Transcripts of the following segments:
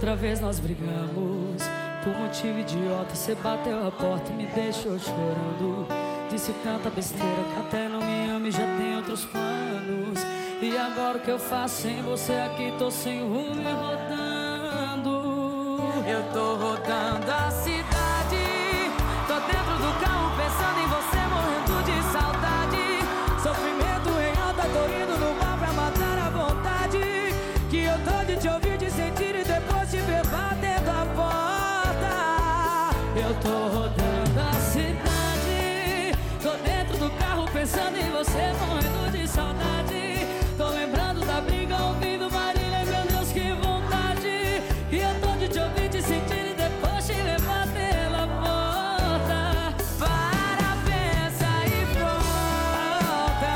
Outra vez nós brigamos por motivo idiota. Você bateu a porta e me deixou chorando. Disse tanta besteira que até não me ama e já tem outros planos. E agora o que eu faço sem você aqui? Tô sem rumo e rodando. Eu tô rodando a cidade, tô dentro do carro pensando em você, morrendo de saudade. Sofrimento em alta, tô indo no bar pra matar a vontade. Que eu tô de te ouvir, de sentir e depois te ver batendo a porta. Eu tô rodando a cidade, tô dentro do carro pensando em você, morrendo de saudade. Tô lembrando da briga, ouvindo Marília, meu Deus, que vontade. E eu tô de te ouvir, de sentir e depois te levar pela porta. Para, pensa e volta.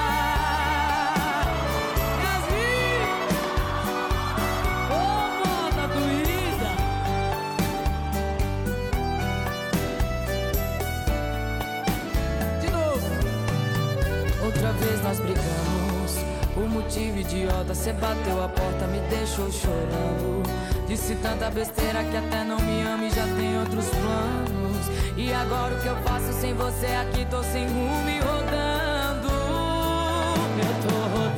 Yasmin! Ô, moda doída! De novo. Outra vez nós brigamos por motivo idiota. Cê bateu a porta, me deixou chorando. Disse tanta besteira que até não me ama e já tem outros planos. E agora o que eu faço sem você aqui? Tô sem rumo e rodando. Eu tô rodando